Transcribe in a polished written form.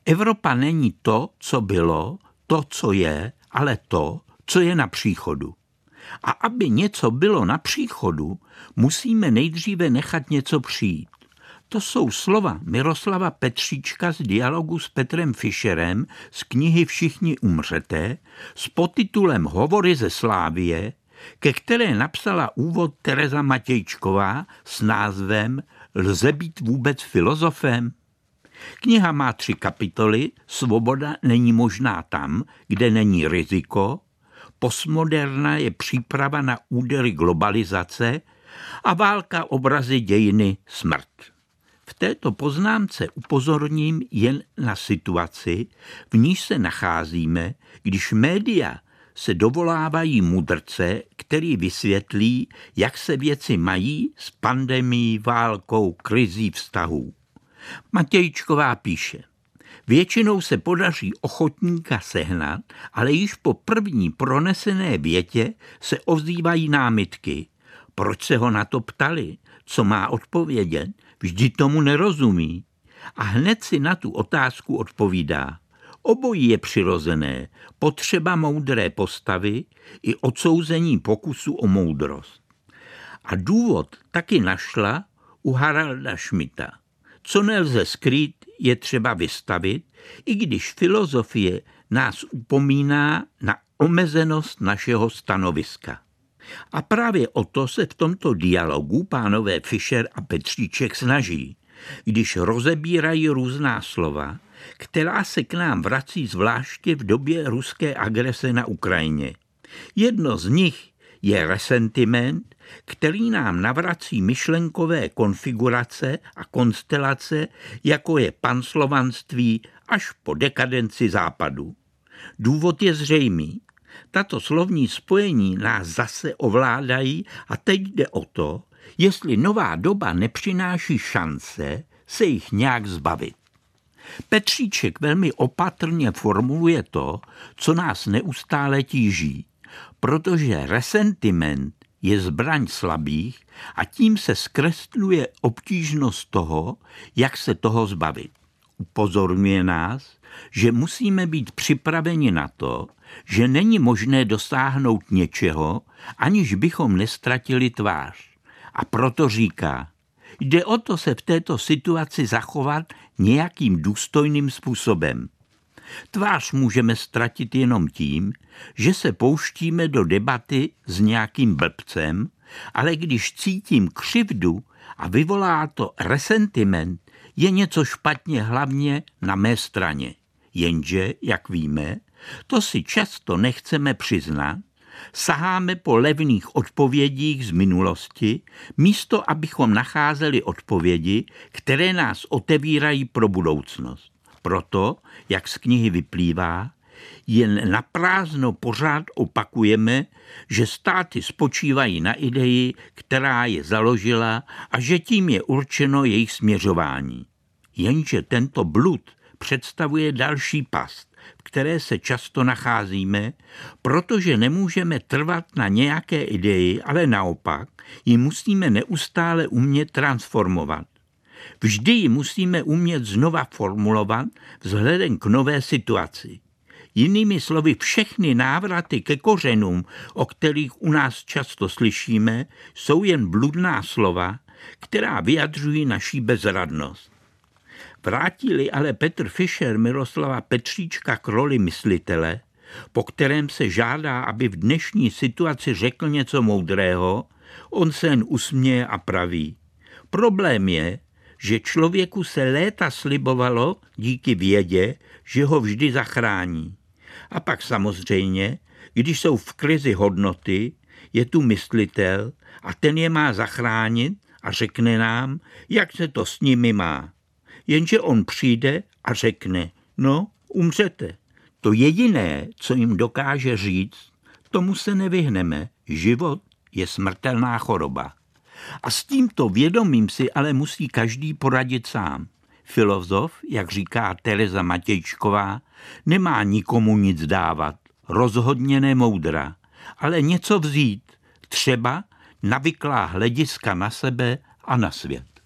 Evropa není to, co bylo, to, co je, ale to, co je na příchodu. A aby něco bylo na příchodu, musíme nejdříve nechat něco přijít. To jsou slova Miroslava Petříčka z dialogu s Petrem Fischerem z knihy Všichni umřete s podtitulem Hovory ze Slávie, ke které napsala úvod Tereza Matějčková s názvem Lze být vůbec filozofem? Kniha má 3 kapitoly. Svoboda není možná tam, kde není riziko, postmoderna je příprava na údery globalizace a válka, obrazy, dějiny, smrt. V této poznámce upozorním jen na situaci, v níž se nacházíme, když média se dovolávají mudrce, který vysvětlí, jak se věci mají s pandemií, válkou, krizí vztahů. Matějčková píše: většinou se podaří ochotníka sehnat, ale již po první pronesené větě se ozývají námitky. Proč se ho na to ptali? Co má odpovědět? Vždyť tomu nerozumí. A hned si na tu otázku odpovídá: obojí je přirozené, potřeba moudré postavy i odsouzení pokusu o moudrost. A důvod taky našla u Haralda Schmidta. Co nelze skrýt, je třeba vystavit, i když filozofie nás upomíná na omezenost našeho stanoviska. A právě o to se v tomto dialogu pánové Fischer a Petříček snaží, když rozebírají různá slova, která se k nám vrací zvláště v době ruské agrese na Ukrajině. Jedno z nich je resentiment, který nám navrací myšlenkové konfigurace a konstelace, jako je panslovanství až po dekadenci západu. Důvod je zřejmý. Tato slovní spojení nás zase ovládají a teď jde o to, jestli nová doba nepřináší šance se jich nějak zbavit. Petříček velmi opatrně formuluje to, co nás neustále tíží, protože resentiment je zbraň slabých a tím se zkresluje obtížnost toho, jak se toho zbavit. Upozorňuje nás, že musíme být připraveni na to, že není možné dosáhnout něčeho, aniž bychom nestratili tvář. A proto říká: jde o to se v této situaci zachovat nějakým důstojným způsobem. Tvář můžeme ztratit jenom tím, že se pouštíme do debaty s nějakým blbcem, ale když cítím křivdu a vyvolá to resentiment, je něco špatně hlavně na mé straně. Jenže, jak víme, to si často nechceme přiznat, saháme po levných odpovědích z minulosti, místo abychom nacházeli odpovědi, které nás otevírají pro budoucnost. Proto, jak z knihy vyplývá, jen naprázdno pořád opakujeme, že státy spočívají na ideji, která je založila a že tím je určeno jejich směřování. Jenže tento blud představuje další past, v které se často nacházíme, protože nemůžeme trvat na nějaké ideji, ale naopak ji musíme neustále umět transformovat. Vždy ji musíme umět znova formulovat vzhledem k nové situaci. Jinými slovy, všechny návraty ke kořenům, o kterých u nás často slyšíme, jsou jen bludná slova, která vyjadřují naší bezradnost. Vrátí-li ale Petr Fischer Miroslava Petříčka k roli myslitele, po kterém se žádá, aby v dnešní situaci řekl něco moudrého, on se jen usměje a praví: problém je, že člověku se léta slibovalo díky vědě, že ho vždy zachrání. A pak samozřejmě, když jsou v krizi hodnoty, je tu myslitel a ten je má zachránit a řekne nám, jak se to s nimi má. Jenže on přijde a řekne: no, umřete. To jediné, co jim dokáže říct, tomu se nevyhneme. Život je smrtelná choroba. A s tímto vědomím si ale musí každý poradit sám. Filozof, jak říká Tereza Matějčková, nemá nikomu nic dávat, rozhodně nemoudra, ale něco vzít, třeba navyklá hlediska na sebe a na svět.